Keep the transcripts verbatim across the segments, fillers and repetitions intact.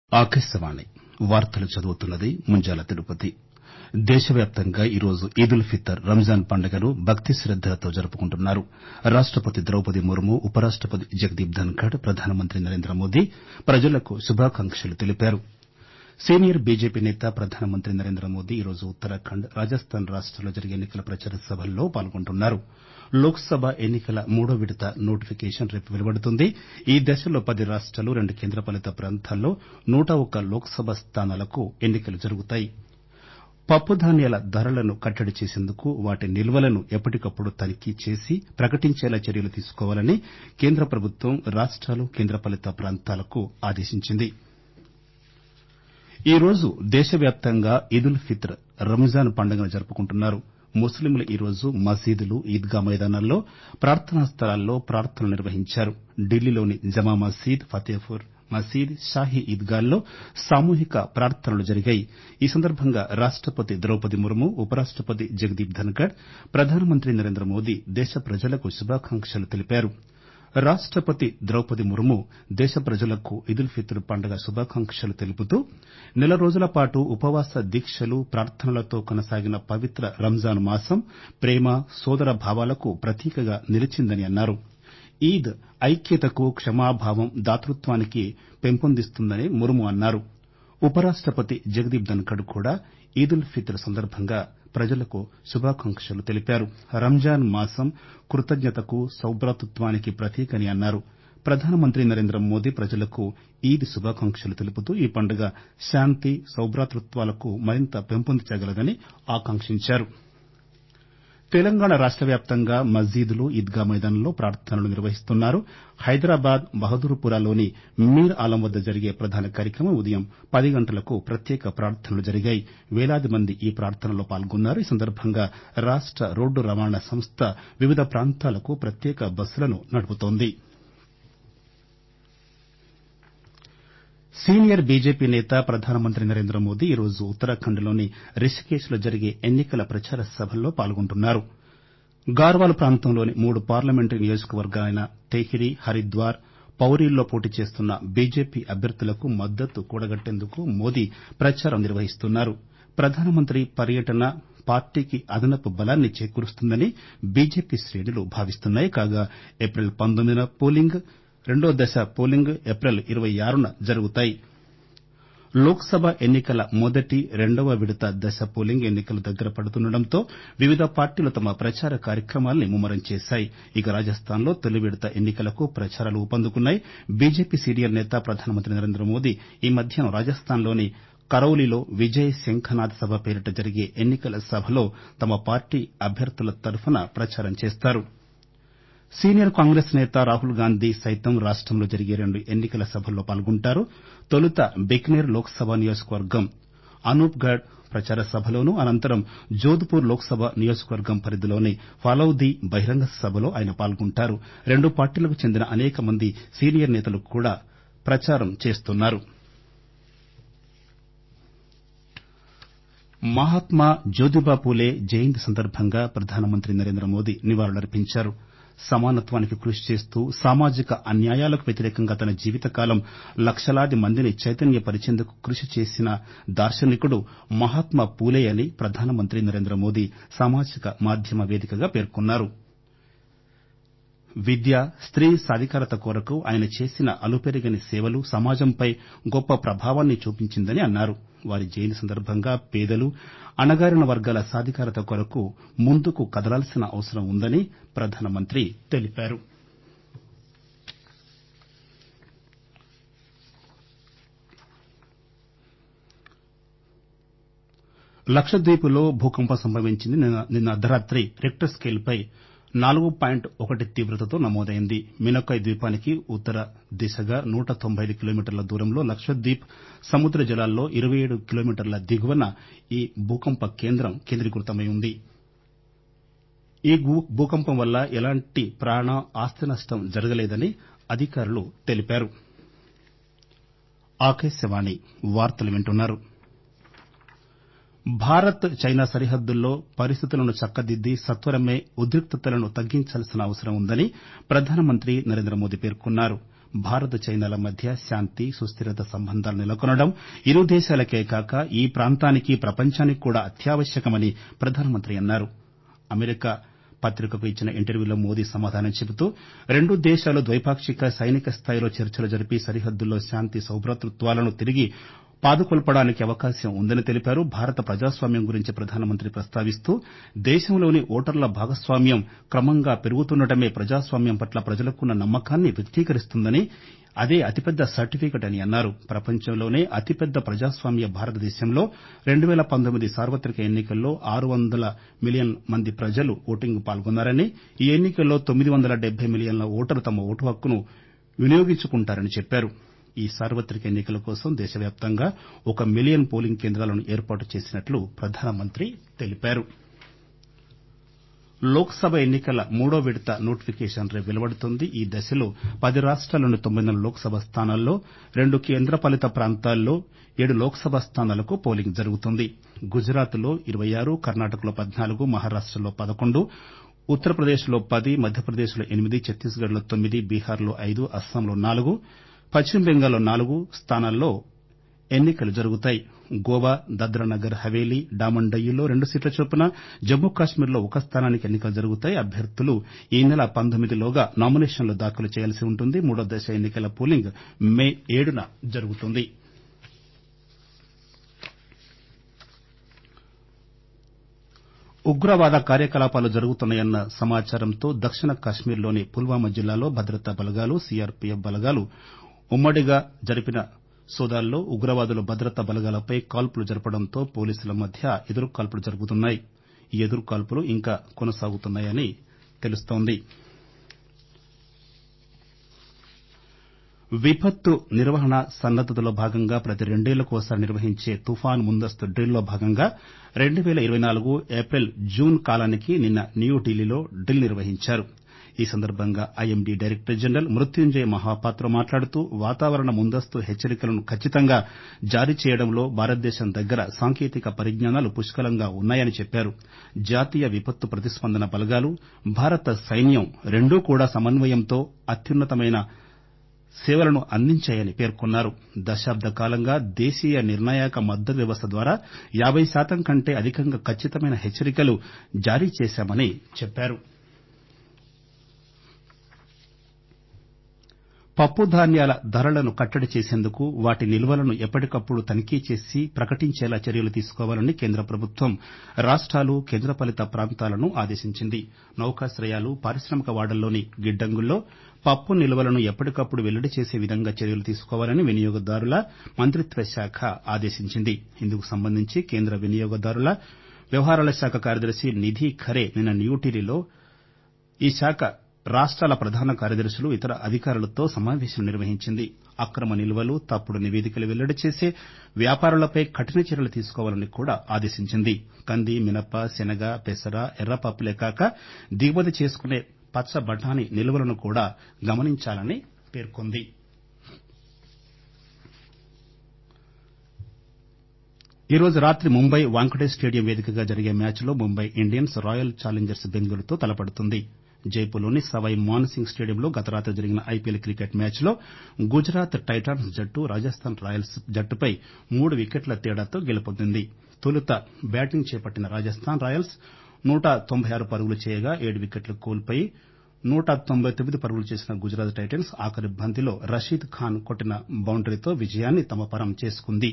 ఆకాశవాణి వార్తలు చదువుతున్నది ముంజాల తిరుపతి. దేశవ్యాప్తంగా ఈరోజు ఈద్ ఉల్ ఫితర్ రంజాన్ పండుగను భక్తి శ్రద్దలతో జరుపుకుంటున్నారు. రాష్టపతి ద్రౌపది ముర్ము, ఉపరాష్టపతి జగదీప్ ధన్కర్, ప్రధానమంత్రి నరేంద్ర మోదీ ప్రజలకు శుభాకాంక్షలు తెలిపారు. సీనియర్ బీజేపీ నేత ప్రధానమంత్రి నరేంద్ర మోదీ ఈరోజు ఉత్తరాఖండ్, రాజస్థాన్ రాష్టాల్లో జరిగే ఎన్నికల ప్రచార సభల్లో పాల్గొంటున్నారు. లోక్ సభ ఎన్నికల మూడో విడత నోటిఫికేషన్ రేపు వెలువడుతుంది. ఈ దశలో పది రాష్టాలు, రెండు కేంద్రపాలిత ప్రాంతాల్లో నూట ఒక్క లోక్ సభ స్థానాలకు ఎన్నికలు జరుగుతాయి. పప్పుధాన్యాల ధరలను కట్టడి చేసేందుకు వాటి నిల్వలను ఎప్పటికప్పుడు తనిఖీ చేసి ప్రకటించేలా చర్యలు తీసుకోవాలని కేంద్ర ప్రభుత్వం రాష్టాలు, కేంద్రపాలిత ప్రాంతాలకు ఆదేశించింది. ఈరోజు దేశవ్యాప్తంగా ఈద్ ఉల్ ఫితర్ రంజాన్ పండుగను జరుపుకుంటున్నారు. ముస్లింలు ఈరోజు మసీదులు, ఈద్గా మైదానాల్లో, ప్రార్థనా స్థలాల్లో ప్రార్థనలు నిర్వహించారు. ఢిల్లీలోని జమా మసీద్, ఫతేపూర్ మసీద్, షాహీ ఈద్గాల్లో సామూహిక ప్రార్థనలు జరిగాయి. ఈ సందర్భంగా రాష్టపతి ద్రౌపది ముర్ము, ఉపరాష్టపతి జగదీప్ ధన్కర్, ప్రధానమంత్రి నరేంద్ర మోదీ దేశ ప్రజలకు శుభాకాంక్షలు తెలిపారు. రాష్టపతి ద్రౌపది ముర్ము దేశ ప్రజలకు ఈద్ ఉల్ ఫితర్ పండుగ శుభాకాంక్షలు తెలుపుతూ నెల రోజుల పాటు ఉపవాస దీక్షలు, ప్రార్థనలతో కొనసాగిన పవిత్ర రంజాన్ మాసం ప్రేమ, సోదర భావాలకు ప్రతీకగా నిలిచిందని అన్నారు. ఈద్ ఐక్యతకు, క్షమాభావం, దాతృత్వానికి పెంపొందిస్తుందని ముర్ము అన్నారు. ఉపరాష్టపతి జగదీప్ ధన్కర్ కూడా ఈద్ ఉల్ ఫితర్ సందర్భంగా ప్రజలకు శుభాకాంక్షలు తెలిపారు. రంజాన్ మాసం కృతజ్ఞతకు, సౌభ్రాతృత్వానికి ప్రతీక అని అన్నారు. ప్రధానమంత్రి నరేంద్ర మోదీ ప్రజలకు ఈద్ శుభాకాంక్షలు తెలుపుతూ ఈ పండుగ శాంతి, సౌభ్రాతృత్వాలకు మరింత పెంపొందించగలదని ఆకాంక్షించారు. తెలంగాణ రాష్ట వ్యాప్తంగా మసీదులు, ఈద్గా మైదానంలో ప్రార్థనలు నిర్వహిస్తున్నారు. హైదరాబాద్ బహదూర్పురాలోని మీర్ ఆలం వద్ద జరిగే ప్రధాన కార్యక్రమం ఉదయం పది గంటలకు ప్రత్యేక ప్రార్థనలు జరిగాయి. వేలాది మంది ఈ ప్రార్థనలో పాల్గొన్నారు. ఈ సందర్భంగా రాష్ట రోడ్డు రవాణా సంస్థ వివిధ ప్రాంతాలకు ప్రత్యేక బస్సులను నడుపుతోంది. సీనియర్ బీజేపీ నేత ప్రధానమంత్రి నరేంద్ర మోదీ ఈరోజు ఉత్తరాఖండ్లోని రిషికేశ్ లో జరిగే ఎన్నికల ప్రచార సభల్లో పాల్గొంటున్నారు. గార్వాల్ ప్రాంతంలోని మూడు పార్లమెంటరీ నియోజకవర్గాలైన తెహ్రీ, హరిద్వార్, పౌరీల్లో పోటీ చేస్తున్న బీజేపీ అభ్యర్థులకు మద్దతు కూడగట్టేందుకు మోదీ ప్రచారం నిర్వహిస్తున్నారు. ప్రధానమంత్రి పర్యటన పార్టీకి అదనపు బలాన్ని చేకూరుస్తుందని బీజేపీ శ్రేణులు భావిస్తున్నాయి. కాగా ఏప్రిల్ పంతొమ్మిదిన పోలింగ్, రెండో దశ పోలింగ్ ఏప్రిల్ ఇరవై ఆరున జరుగుతాయి. లోక్ సభ ఎన్నికల మొదటి, రెండవ విడత దశ పోలింగ్ ఎన్నికలు దగ్గర పడుతుండటంతో వివిధ పార్టీలు తమ ప్రచార కార్యక్రమాల్ని ముమ్మరం చేశాయి. ఇక రాజస్థాన్లో తొలి విడత ఎన్నికలకు ప్రచారాలు ఊపందుకున్నాయి. బీజేపీ సీనియర్ నేత ప్రధానమంత్రి నరేంద్ర మోదీ ఈ మధ్యాహ్నం రాజస్థాన్లోని కరౌలీలో విజయ్ శంఖనాద్ సభ పేరిట జరిగే ఎన్నికల సభలో తమ పార్టీ అభ్యర్థుల తరఫున ప్రచారం చేస్తారు. సీనియర్ కాంగ్రెస్ నేత రాహుల్ గాంధీ సైతం రాష్టంలో జరిగే రెండు ఎన్నికల సభల్లో పాల్గొంటారు. తొలుత బికనేర్ లోక్ సభ నియోజకవర్గం అనూప్గఢ్ ప్రచార సభలోనూ, అనంతరం జోధ్పూర్ లోక్ సభ నియోజకవర్గం పరిధిలోని ఫాలౌదీ బహిరంగ సభలో ఆయన పాల్గొంటారు. రెండు పార్టీలకు చెందిన అనేక మంది సీనియర్ నేతలు కూడా ప్రచారం చేస్తున్నారు. మహాత్మా జ్యోతిబా పూలే జయంతి సందర్భంగా ప్రధానమంత్రి నరేంద్ర మోదీ నివాళులర్పించారు. సమానత్వానికి కృషి చేస్తూ సామాజిక అన్యాయాలకు వ్యతిరేకంగా తన జీవితకాలం లక్షలాది మందిని చైతన్యపరిచేందుకు కృషి చేసిన దార్శనికుడు మహాత్మా పూలే అని ప్రధానమంత్రి నరేంద్ర మోదీ సామాజిక మాధ్యమ వేదికగా పేర్కొన్నారు. విద్య, స్త్రీ సాధికారత కొరకు ఆయన చేసిన అలుపెరగని సేవలు సమాజంపై గొప్ప ప్రభావాన్ని చూపించిందని అన్నారు. వారి జయంతి సందర్భంగా పేదలు, అణగారిన వర్గాల సాధికారత కొరకు ముందుకు కదలాల్సిన అవసరం ఉందని ప్రధానమంత్రి తెలిపారు. లక్షద్వీప్లో భూకంపం సంభవించింది. నిన్న అర్ధరాత్రి రిక్టర్ స్కేల్పై నాలుగు పాయింట్ ఒకటి తీవ్రతతో నమోదైంది. మినకాయ్ ద్వీపానికి ఉత్తర దిశగా నూట తొంభై ఐదు కిలోమీటర్ల దూరంలో లక్షద్వీప్ సముద్ర జలాల్లో ఇరవై ఏడు కిలోమీటర్ల దిగువన ఈ భూకంప కేంద్రం కేంద్రీకృతమై ఉంది. ఈ భూకంపం వల్ల ఎలాంటి ప్రాణ, ఆస్తి నష్టం జరగలేదని అధికారులు తెలిపారు. భారత్ చైనా సరిహద్దుల్లో పరిస్థితులను చక్కదిద్ది సత్వరమే ఉద్రిక్తతలను తగ్గించాల్సిన అవసరం ఉందని ప్రధానమంత్రి నరేంద్ర మోదీ పేర్కొన్నారు. భారత్ చైనాల మధ్య శాంతి సుస్థిరత సంబంధాలు నెలకొనడం ఇరు దేశాలకే కాక ఈ ప్రాంతానికి ప్రపంచానికి కూడా అత్యావశ్యకమని ప్రధానమంత్రి అన్నారు. అమెరికా పత్రికకు ఇచ్చిన ఇంటర్వ్యూలో మోదీ సమాధానం చెబుతూ రెండు దేశాలు ద్వైపాక్షిక సైనిక స్థాయిలో చర్చలు జరిపి సరిహద్దుల్లో శాంతి సౌభ్రాతృత్వాలను తిరిగి పాదుకొల్పడానికి అవకాశం ఉందని తెలిపారు. భారత ప్రజాస్వామ్యం గురించి ప్రధానమంత్రి ప్రస్తావిస్తూ దేశంలోని ఓటర్ల భాగస్వామ్యం క్రమంగా పెరుగుతుండటమే ప్రజాస్వామ్యం పట్ల ప్రజలకున్న నమ్మకాన్ని వ్యక్తీకరిస్తుందని, అదే అతిపెద్ద సర్టిఫికెట్ అని అన్నారు. ప్రపంచంలోనే అతిపెద్ద ప్రజాస్వామ్య భారతదేశంలో రెండు వేల పంతొమ్మిది సార్వత్రిక ఎన్నికల్లో ఆరు వందల మిలియన్ మంది ప్రజలు ఓటింగ్లో పాల్గొన్నారని, ఈ ఎన్నికల్లో తొమ్మిది వందల డెబ్బై మిలియన్ల ఓటర్లు తమ ఓటు హక్కును వినియోగించుకుంటారని చెప్పారు. ఈ సార్వత్రిక ఎన్నికల కోసం దేశవ్యాప్తంగా ఒక మిలియన్ పోలింగ్ కేంద్రాలను ఏర్పాటు చేసినట్లు ప్రధానమంత్రి తెలిపారు. లోక్సభ ఎన్నికల మూడో విడత నోటిఫికేషన్ రేపు వెలువడుతుంది. ఈ దశలో పది రాష్ట్రాల్లోని తొంభై నాలుగు లోక్సభ స్థానాల్లో, రెండు కేంద్రపాలిత ప్రాంతాల్లో ఏడు లోక్సభ స్థానాలకు పోలింగ్ జరుగుతుంది. గుజరాత్లో ఇరవై ఆరు, కర్ణాటకలో పద్నాలుగు, మహారాష్టలో పదకొండు, ఉత్తరప్రదేశ్లో పది, మధ్యప్రదేశ్లో ఎనిమిది, ఛత్తీస్గఢ్లో తొమ్మిది, బీహార్లో ఐదు, అస్సాంలో నాలుగు, పశ్చిమ బెంగాల్లో నాలుగు స్థానాల్లో ఎన్నికలు జరుగుతాయి. గోవా, దాద్రా నగర్ హవేలీ, డామన్ డయ్యూలో రెండు సీట్ల చొప్పున, జమ్మూ కశ్మీర్లో ఒక స్థానానికి ఎన్నికలు జరుగుతాయి. అభ్యర్థులు ఈ నెల పంతొమ్మిదిలోగా నామినేషన్లు దాఖలు చేయాల్సి ఉంటుంది. మూడో దశ ఎన్నికల పోలింగ్ మే ఏడున జరుగుతుంది. ఉగ్రవాద కార్యకలాపాలు జరుగుతున్నాయన్న సమాచారంతో దక్షిణ కశ్మీర్లోని పుల్వామా జిల్లాలో భద్రతా బలగాలు, సీఆర్పీఎఫ్ బలగాలు ఉమ్మడిగా జరిపిన సోదాల్లో ఉగ్రవాదులు భద్రతా బలగాలపై కాల్పులు జరపడంతో పోలీసుల మధ్య ఎదురుకాల్పులు జరుగుతున్నాయి. ఈ ఎదురుకాల్పులు ఇంకా కొనసాగుతున్నాయని తెలుస్తోంది. విపత్తు నిర్వహణ సన్నద్దతలో భాగంగా ప్రతి రెండేళ్లకోసారి నిర్వహించే తుఫాన్ ముందస్తు డ్రిల్లో భాగంగా రెండు వేల ఇరవై నాలుగు ఏప్రిల్ జూన్ కాలానికి నిన్న న్యూఢిల్లీలో డ్రిల్ నిర్వహించారు. ఈ సందర్భంగా IMD director general Mrutyunjay Mohapatra మాట్లాడుతూ వాతావరణ ముందస్తు హెచ్చరికలను ఖచ్చితంగా జారీ చేయడంలో భారతదేశం దగ్గర సాంకేతిక పరిజ్ఞానాలు పుష్కలంగా ఉన్నాయని చెప్పారు. జాతీయ విపత్తు ప్రతిస్పందన బలగాలు, భారత సైన్యం రెండూ కూడా సమన్వయంతో అత్యున్నతమైన సేవలను అందించాయని పేర్కొన్నారు. దశాబ్ద కాలంగా దేశీయ నిర్ణాయక మద్దతు వ్యవస్థ ద్వారా యాబై శాతం కంటే అధికంగా ఖచ్చితమైన హెచ్చరికలు జారీ చేశామని చెప్పారు. పప్పుధాన్యాల ధరలను కట్టడి చేసేందుకు వాటి నిల్వలను ఎప్పటికప్పుడు తనిఖీ చేసి ప్రకటించేలా చర్యలు తీసుకోవాలని కేంద్ర ప్రభుత్వం రాష్ట్రాలు, కేంద్రపాలిత ప్రాంతాలను ఆదేశించింది. నౌకాశ్రయాలు, పారిశ్రామిక వాడల్లోని గిడ్డంగుల్లో పప్పు నిల్వలను ఎప్పటికప్పుడు వెల్లడి చేసే విధంగా చర్యలు తీసుకోవాలని వినియోగదారుల మంత్రిత్వ శాఖ ఆదేశించింది. ఇందుకు సంబంధించి కేంద్ర వినియోగదారుల వ్యవహారాల శాఖ కార్యదర్శి నిధి ఖరే నిన్న న్యూఢిల్లీలో ఈ శాఖ రాష్ట్రాల ప్రధాన కార్యదర్శులు, ఇతర అధికారులతో సమావేశం నిర్వహించింది. అక్రమ నిల్వలు, తప్పుడు నివేదికలు వెల్లడి చేసే వ్యాపారులపై కఠిన చర్యలు తీసుకోవాలని కూడా ఆదేశించింది. కంది, మినప, శనగ, పెసర, ఎర్రపప్పులే కాక దిగుమతి చేసుకునే పచ్చ బఠానీ నిల్వలను కూడా గమనించాలని పేర్కొంది. ఈరోజు రాత్రి ముంబై వాంఖడే స్టేడియం వేదికగా జరిగే మ్యాచ్లో ముంబై ఇండియన్స్ రాయల్ ఛాలెంజర్స్ బెంగళూరుతో తలపడుతుంది. జైపూర్లోని సవాయ్ మాన్సింగ్ స్టేడియంలో గత రాత్రి జరిగిన ఐపీఎల్ క్రికెట్ మ్యాచ్లో గుజరాత్ టైటాన్స్ జట్టు రాజస్థాన్ రాయల్స్ జట్టుపై మూడు వికెట్ల తేడాతో గెలుపొందింది. తొలుత బ్యాటింగ్ చేపట్టిన రాజస్థాన్ రాయల్స్ నూట తొంభై ఆరు పరుగులు చేయగా ఏడు వికెట్లు కోల్పోయి నూట తొంభై తొమ్మిది పరుగులు చేసిన గుజరాత్ టైటన్స్ ఆఖరి బంతిలో రషీద్ ఖాన్ కొట్టిన బౌండరీతో విజయాన్ని తమ పరం చేసుకుంది.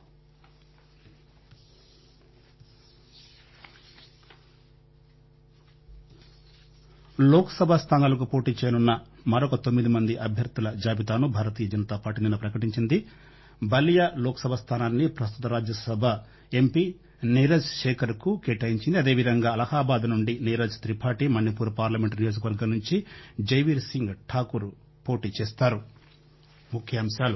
లోక్సభ స్థానాలకు పోటీ చేయనున్న మరొక తొమ్మిది మంది అభ్యర్థుల జాబితాను భారతీయ జనతా పార్టీ నిన్న ప్రకటించింది. బల్లియా లోక్సభ స్థానాన్ని ప్రస్తుత రాజ్యసభ ఎంపీ నీరజ్ శేఖర్ కు కేటాయించింది. అదేవిధంగా అలహాబాద్ నుండి నీరజ్ త్రిపాఠి, మణిపూర్ పార్లమెంటు నియోజకవర్గం నుంచి జైవీర్ సింగ్ ఠాకూర్ పోటీ చేస్తారు. ముఖ్యాంశాలు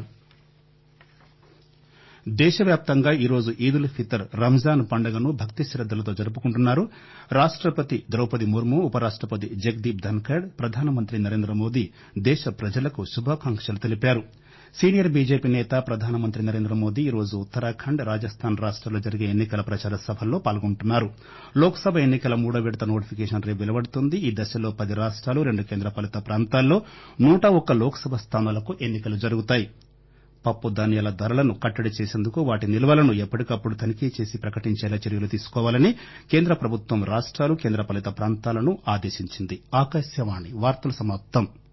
దేశవ్యాప్తంగా ఈరోజు ఈద్ ఉల్ ఫితర్ రంజాన్ పండుగను భక్తి శ్రద్దలతో జరుపుకుంటున్నారు. రాష్టపతి ద్రౌపది ముర్ము, ఉపరాష్టపతి జగదీప్ ధన్కడ్, ప్రధానమంత్రి నరేంద్ర మోదీ దేశ ప్రజలకు శుభాకాంక్షలు తెలిపారు. సీనియర్ బీజేపీ నేత ప్రధానమంత్రి నరేంద్ర మోదీ ఈరోజు ఉత్తరాఖండ్ రాజస్థాన్ రాష్ట్రాల్లో జరిగే ఎన్నికల ప్రచార సభల్లో పాల్గొంటున్నారు. లోక్సభ ఎన్నికల మూడో విడత నోటిఫికేషన్ రేపు వెలువడుతుంది. ఈ దశలో పది రాష్ట్రాలు రెండు కేంద్రపాలిత ప్రాంతాల్లో నూట ఒక్క లోక్సభ స్థానాలకు ఎన్నికలు జరుగుతాయి. పప్పు ధాన్యాల ధరలను కట్టడి చేసేందుకు వాటి నిల్వలను ఎప్పటికప్పుడు తనిఖీ చేసి ప్రకటించేలా చర్యలు తీసుకోవాలని కేంద్ర ప్రభుత్వం రాష్ట్రాలు కేంద్రపాలిత ప్రాంతాలను ఆదేశించింది.